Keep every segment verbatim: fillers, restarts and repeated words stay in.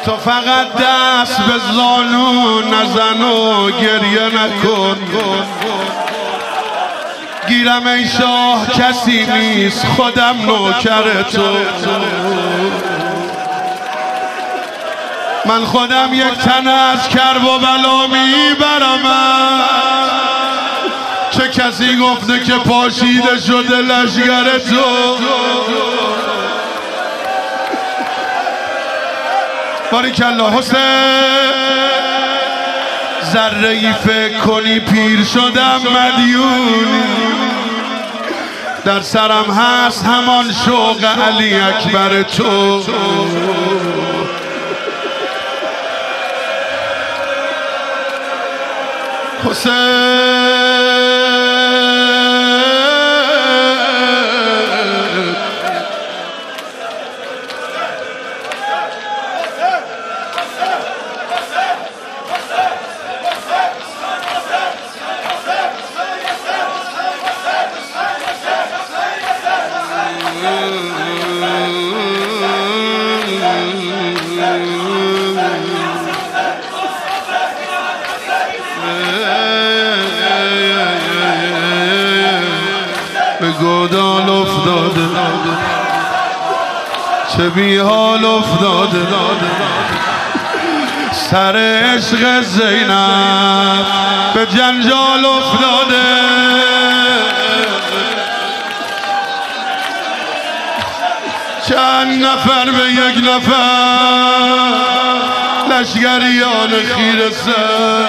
تو فقط دست به زانو نزن و گریه نکن، گیرم ای شاه کسی نیست خودم نوکر تو، من خودم یک تن از کرب و بلا میبرم. چه کسی گفته که پاشیده شده لشگر تو؟ باریکالله حسین، ذره ای فکر کنی پیر شدم مدیون، در سرم هست همان شوق علی اکبر تو. حسین به گودال افتاده، چه بی حال افتاده، سر عشق زینب به جنجال افتاده. چند نفر به یک نفر لشگریان خیره سر،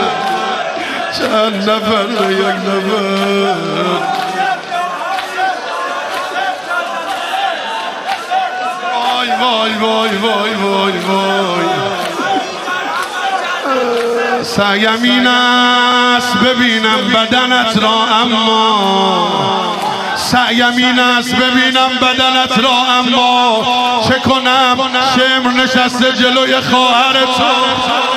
چند نفر به یک نفر. وای وای وای وای وای، سعیم این است ببینم بدنت را، اما سعیم این است ببینم بدنت را، اما چه کنم شمر نشسته جلوی خواهر تو.